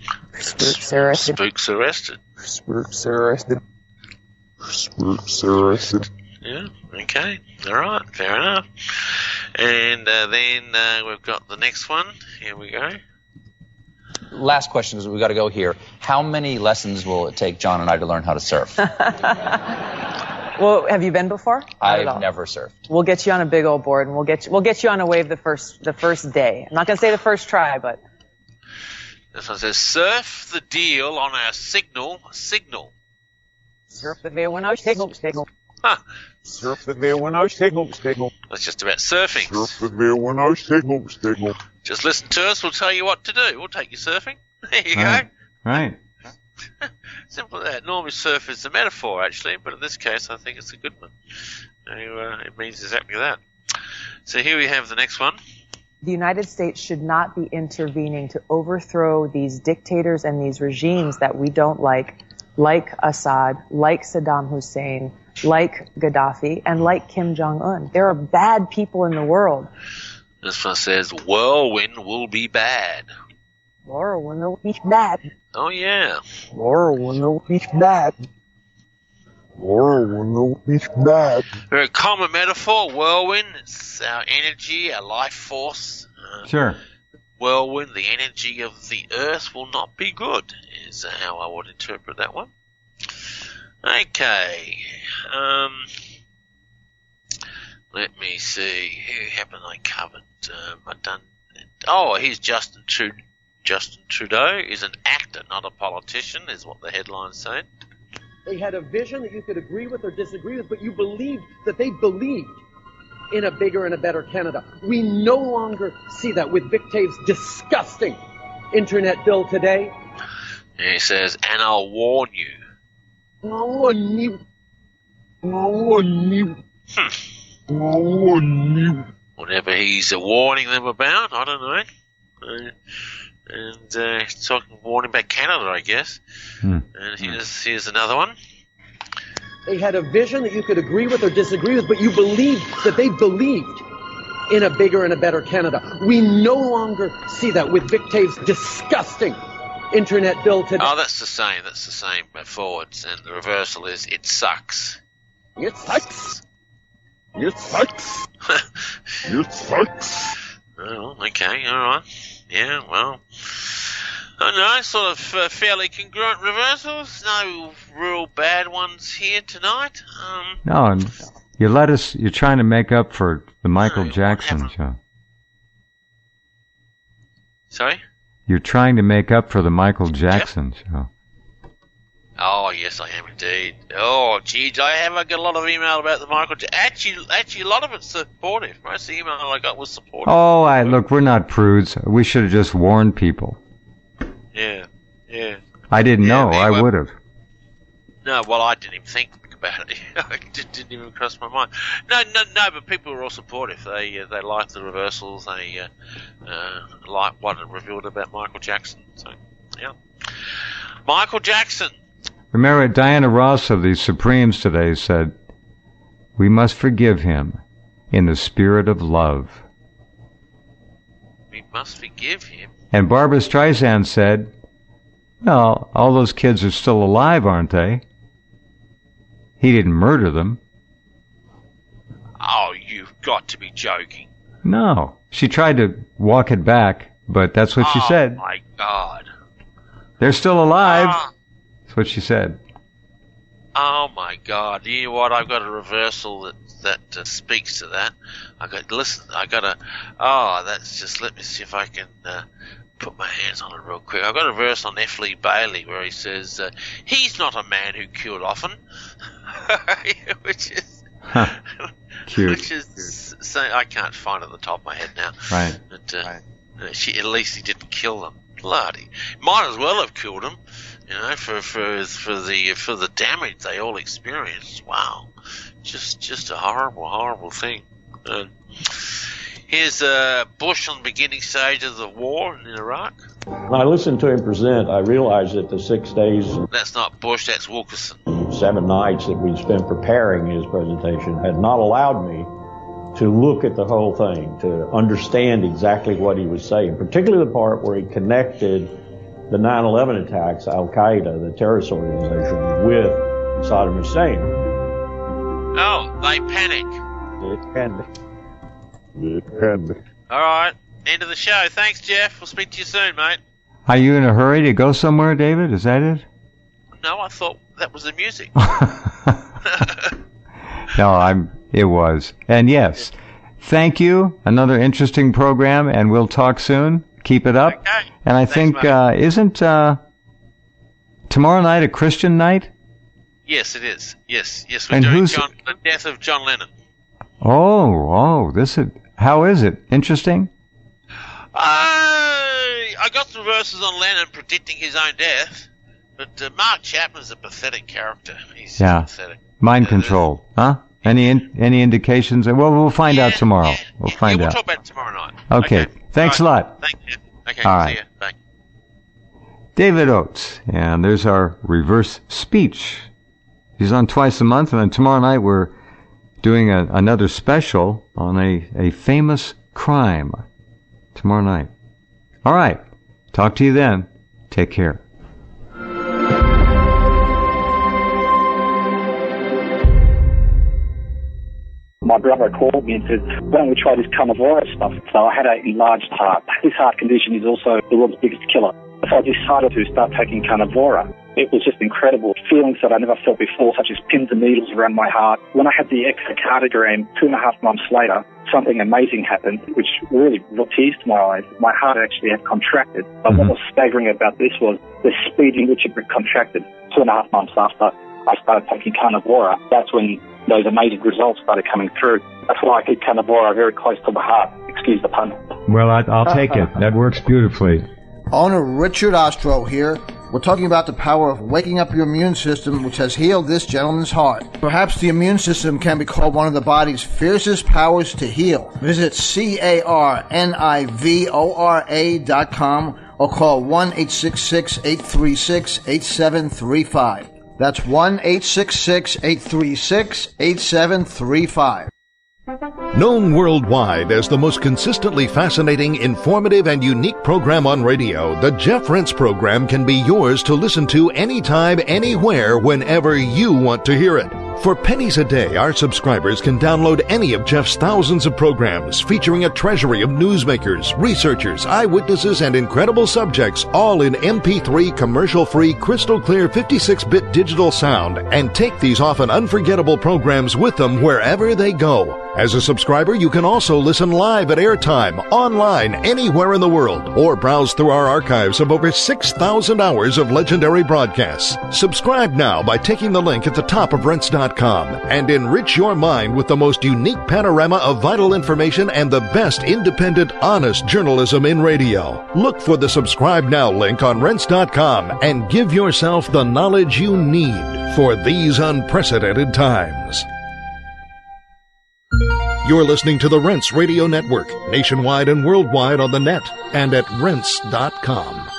Spooks arrested. Spooks arrested. Spooks arrested. Spooks arrested. Yeah, okay. All right, fair enough. And uh, then uh, we've got the next one. Here we go. Last question, because we've got to go here. How many lessons will it take John and I to learn how to surf? Well, have you been before? I've never surfed. We'll get you on a big old board, and we'll get you, we'll get you on a wave the first the first day. I'm not going to say the first try, but This one says, surf the deal on our signal. Signal. surf the day when I signal signal. Huh. Surf the day when I signal, signal. That's just about surfing. Surf the day when I signal, signal. Just listen to us. We'll tell you what to do. We'll take you surfing. There you Right. go. Right. Simple as that. Normally surf is a metaphor, actually, but in this case, I think it's a good one. So, uh, it means exactly that. So here we have the next one. The United States should not be intervening to overthrow these dictators and these regimes that we don't like, like Assad, like Saddam Hussein, like Gaddafi, and like Kim Jong-un. There are bad people in the world. This one says, whirlwind will be bad. Whirlwind will be bad. Oh, yeah. Whirlwind will be bad. Whirlwind will be bad. Very common metaphor, whirlwind. It's our energy, our life force. Uh, Sure. Whirlwind, the energy of the earth will not be good, is how I would interpret that one. Okay. Um, let me see. Who haven't I covered? Um, I've done. Oh, here's Justin Trudeau. Justin Trudeau is an actor, not a politician, is what the headline said. They had a vision that you could agree with or disagree with, but you believed that they believed in a bigger and a better Canada. We no longer see that with Vic Tave's disgusting internet bill today. And he says, and I'll warn you. No one knew. No one knew. No one knew. Whatever he's uh, warning them about, I don't know. Uh, and uh, he's talking, warning about Canada, I guess. Hmm. And here's, here's another one. They had a vision that you could agree with or disagree with, but you believed that they believed in a bigger and a better Canada. We no longer see that with Vic Tave's disgusting internet bill today. Oh, that's the same. That's the same uh, forwards. And the reversal is, it sucks. It sucks. It sucks. It sucks. Oh, okay, all right. Yeah, well, I don't know, sort of uh, fairly congruent reversals. No real bad ones here tonight. Um, No, and you let us. You're trying to make up for the Michael Jackson show. Sorry? You're trying to make up for the Michael Jackson show. Oh, yes, I am indeed. Oh, geez, I have I got a lot of email about the Michael Jackson. Actually, actually, a lot of it's supportive. Most of the email I got was supportive. Oh, I look. We're not prudes. We should have just warned people. Yeah, yeah. I didn't Yeah, know. they I were- would have. No, well, I didn't even think about it. It didn't didn't even cross my mind. No, no, no. But people were all supportive. They uh, they liked the reversals. They uh, uh, liked what it revealed about Michael Jackson. So, yeah, Michael Jackson. Remember, Diana Ross of the Supremes today said, "We must forgive him in the spirit of love." We must forgive him. And Barbara Streisand said, "Well, all those kids are still alive, aren't they? He didn't murder them." Oh, you've got to be joking. No. She tried to walk it back, but that's what she oh, said. my God. They're still alive. Ah. That's what she said. Oh my God! You know what? I've got a reversal that that uh, speaks to that. I got listen. I got a. Oh, that's just. Let me see if I can uh, put my hands on it real quick. I've got a verse on F. Lee Bailey where he says, uh, "He's not a man who killed often," which is Huh. Cute. which is so I can't find it at the top of my head now. Right. But uh, uh, she, at least he didn't kill them. Bloody, might as well have killed them. You know, for for for the for the damage they all experienced. Wow, just just a horrible, horrible thing. Uh, here's uh, Bush on the beginning stage of the war in Iraq. When I listened to him present, I realized that the six days, That's not Bush, that's Wilkerson. seven nights that we'd spent preparing his presentation had not allowed me to look at the whole thing, to understand exactly what he was saying, particularly the part where he connected the nine eleven attacks, Al-Qaeda, the terrorist organization, with Saddam Hussein. Oh, they panic. They panic. They panic. All right, end of the show. Thanks, Jeff. We'll speak to you soon, mate. Are you in a hurry to go somewhere, David? Is that it? No, I thought that was the music. No, I'm. It was. And yes, thank you. Another interesting program, and we'll talk soon. Keep it up. Okay. And I Thanks, think, mate. uh, isn't uh, tomorrow night a Christian night? Yes, it is. Yes, yes. We're And doing who's- John, the death of John Lennon. Oh, oh, this is. How is it? Interesting? Uh, I got the verses on Lennon predicting his own death, but uh, Mark Chapman's a pathetic character. He's Yeah. pathetic. Mind control, huh? Any in, any indications? Well, we'll find out tomorrow. We'll find yeah, we'll out. talk about it tomorrow night. Okay. Thanks All right. a lot. Thank you. Okay. All See right. ya. Bye. David Oates, and there's our reverse speech. He's on twice a month, and then tomorrow night we're doing a, another special on a, a famous crime. Tomorrow night. All right. Talk to you then. Take care. My brother called me and said, why don't we try this carnivora stuff? So I had an enlarged heart. This heart condition is also the world's biggest killer. So I decided to start taking carnivora. It was just incredible. Feelings that I never felt before, such as pins and needles around my heart. When I had the echocardiogram two and a half months later, something amazing happened, which really brought tears to my eyes. My heart actually had contracted. But Mm-hmm. what was staggering about this was the speed in which it contracted two and a half months after I started taking carnivora. That's when those amazing results started coming through. That's why I keep carnivora very close to the heart. Excuse the pun. Well, I, I'll take it. That works beautifully. Owner Richard Ostro here. We're talking about the power of waking up your immune system, which has healed this gentleman's heart. Perhaps the immune system can be called one of the body's fiercest powers to heal. Visit C A R N I V O R A dot com or call one eight six six, eight three six, eight seven three five. That's one eight six six, eight three six, eight seven three five. Known worldwide as the most consistently fascinating, informative, and unique program on radio, the Jeff Rense program can be yours to listen to anytime, anywhere, whenever you want to hear it. For pennies a day, our subscribers can download any of Jeff's thousands of programs featuring a treasury of newsmakers, researchers, eyewitnesses, and incredible subjects, all in M P three commercial-free, crystal-clear fifty-six bit digital sound, and take these often unforgettable programs with them wherever they go. As a subscriber, you can also listen live at airtime, online, anywhere in the world, or browse through our archives of over six thousand hours of legendary broadcasts. Subscribe now by taking the link at the top of Rense dot com and enrich your mind with the most unique panorama of vital information and the best independent, honest journalism in radio. Look for the Subscribe Now link on Rense dot com and give yourself the knowledge you need for these unprecedented times. You're listening to the Rense Radio Network, nationwide and worldwide on the net and at Rense dot com.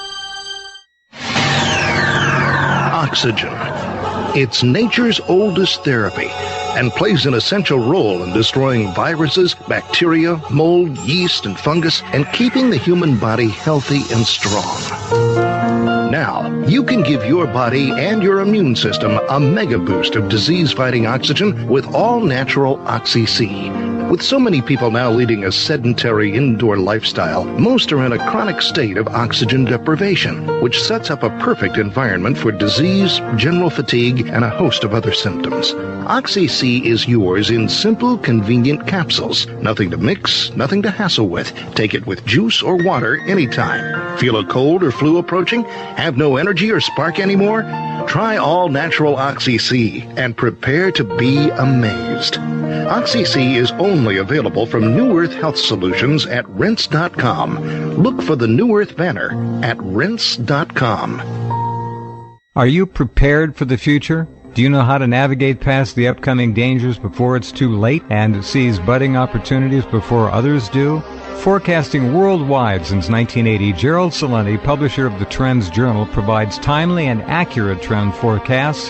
Oxygen. It's nature's oldest therapy and plays an essential role in destroying viruses, bacteria, mold, yeast, and fungus, and keeping the human body healthy and strong. Now, you can give your body and your immune system a mega boost of disease-fighting oxygen with all-natural Oxy-C. With so many people now leading a sedentary indoor lifestyle, most are in a chronic state of oxygen deprivation, which sets up a perfect environment for disease, general fatigue, and a host of other symptoms. Oxy-C is yours in simple, convenient capsules. Nothing to mix, nothing to hassle with. Take it with juice or water anytime. Feel a cold or flu approaching? Have no energy or spark anymore? Try all-natural Oxy-C and prepare to be amazed. Oxy-C is only available from New Earth Health Solutions at Rense dot com. Look for the New Earth banner at Rense dot com. Are you prepared for the future? Do you know how to navigate past the upcoming dangers before it's too late and seize budding opportunities before others do? Forecasting worldwide since nineteen eighty, Gerald Celente, publisher of the Trends Journal, provides timely and accurate trend forecasts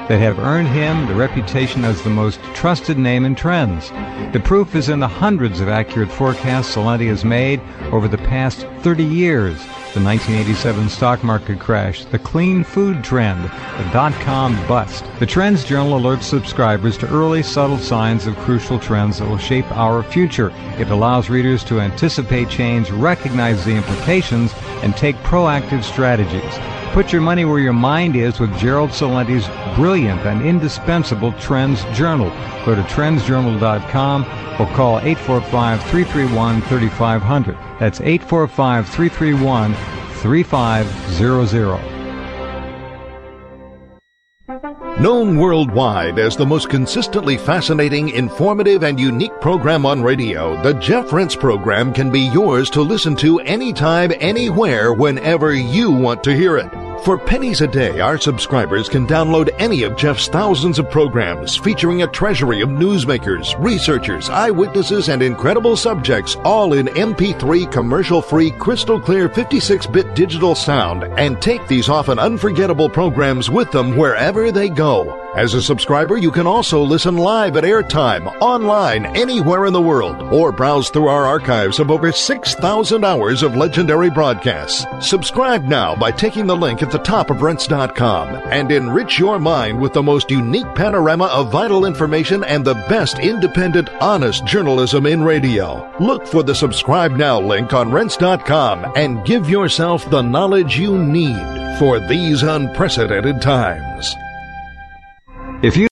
that have earned him the reputation as the most trusted name in trends. The proof is in the hundreds of accurate forecasts Celente has made over the past thirty years. The nineteen eighty-seven stock market crash, the clean food trend, the dot-com bust. The Trends Journal alerts subscribers to early, subtle signs of crucial trends that will shape our future. It allows readers to anticipate change, recognize the implications, and take proactive strategies. Put your money where your mind is with Gerald Celente's brilliant and indispensable Trends Journal. Go to trends journal dot com or call eight four five, three three one, three five zero zero. That's eight four five, three three one, three five zero zero. Known worldwide as the most consistently fascinating, informative, and unique program on radio, the Jeff Rense Program can be yours to listen to anytime, anywhere, whenever you want to hear it. For pennies a day, our subscribers can download any of Jeff's thousands of programs featuring a treasury of newsmakers, researchers, eyewitnesses, and incredible subjects, all in M P three commercial-free, crystal-clear fifty-six bit digital sound, and take these often unforgettable programs with them wherever they go. As a subscriber, you can also listen live at airtime, online, anywhere in the world, or browse through our archives of over six thousand hours of legendary broadcasts. Subscribe now by taking the link at the top of rense dot com and enrich your mind with the most unique panorama of vital information and the best independent, honest journalism in radio. Look for the Subscribe Now link on rense dot com and give yourself the knowledge you need for these unprecedented times. If you